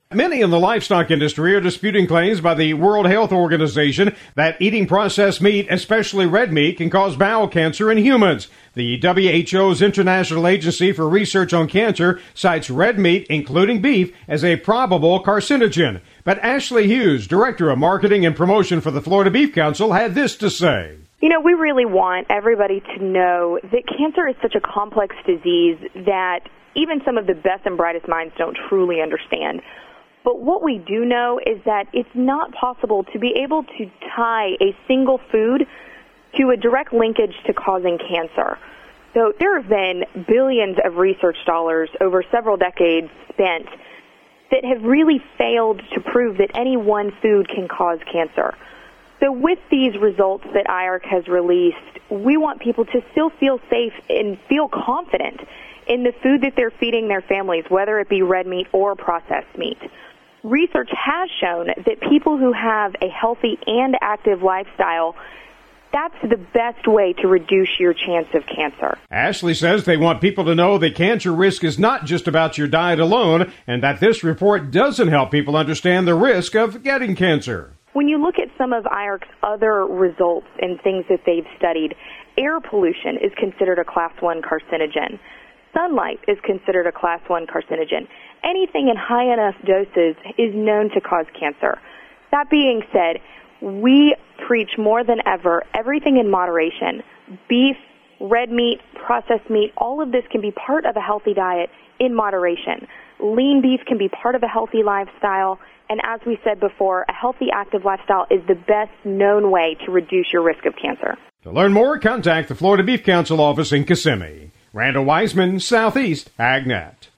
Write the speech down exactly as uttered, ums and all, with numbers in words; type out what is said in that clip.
Many in the livestock industry are disputing claims by the World Health Organization that eating processed meat, especially red meat, can cause bowel cancer in humans. The W H O's International Agency for Research on Cancer cites red meat, including beef, as a probable carcinogen. But Ashley Hughes, Director of Marketing and Promotion for the Florida Beef Council, had this to say. You know, we really want everybody to know that cancer is such a complex disease that even some of the best and brightest minds don't truly understand. But what we do know is that it's not possible to be able to tie a single food to a direct linkage to causing cancer. So there have been billions of research dollars over several decades spent that have really failed to prove that any one food can cause cancer. So with these results that I A R C has released, we want people to still feel safe and feel confident in the food that they're feeding their families, whether it be red meat or processed meat. Research has shown that people who have a healthy and active lifestyle, that's the best way to reduce your chance of cancer. Ashley says they want people to know that cancer risk is not just about your diet alone, and that this report doesn't help people understand the risk of getting cancer. When you look at some of I A R C's other results and things that they've studied, air pollution is considered a class one carcinogen. Sunlight is considered a class one carcinogen. Anything in high enough doses is known to cause cancer. That being said, we preach more than ever everything in moderation. Beef, red meat, processed meat, all of this can be part of a healthy diet in moderation. Lean beef can be part of a healthy lifestyle. And as we said before, a healthy, active lifestyle is the best known way to reduce your risk of cancer. To learn more, contact the Florida Beef Council office in Kissimmee. Randall Wiseman, Southeast AgNet.